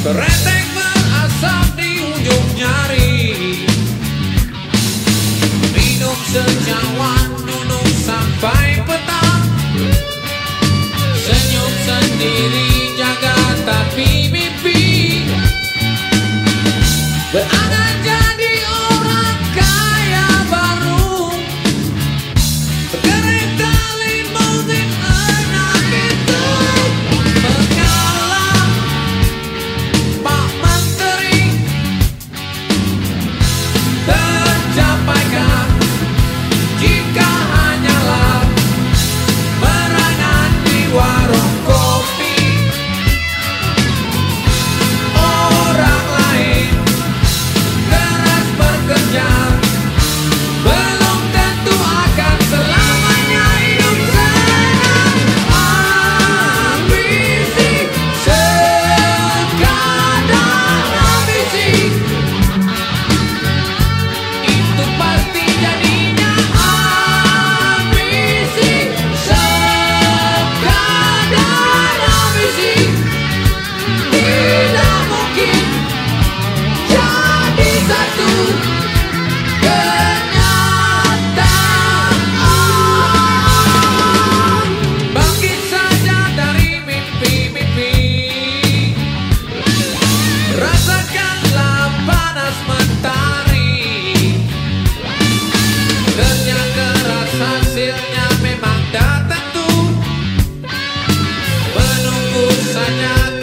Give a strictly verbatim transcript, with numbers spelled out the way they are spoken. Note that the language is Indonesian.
Keretek berasap di ujung jari, minum secawan duduk sampai petang. Senyum sendiri jaga tapi mimpi berangan jadi orang kaya baru. Kering kali mungkin enak itu mengalah Pak Menteri. Tercapaikan jika hanyalah merangan di warung kopi. Orang lain keras bekerja, belum tentu akan selamanya hidup senang. Ambisi sekadar ambisi, itu pasti jadinya ambisi sekadar ambisi. Tidak mungkin jadi satu kenyataan. Bangkit saja dari mimpi-mimpi, rasakanlah panas mentari. Kerja keras hasilnya memang tak tentu, menunggu saja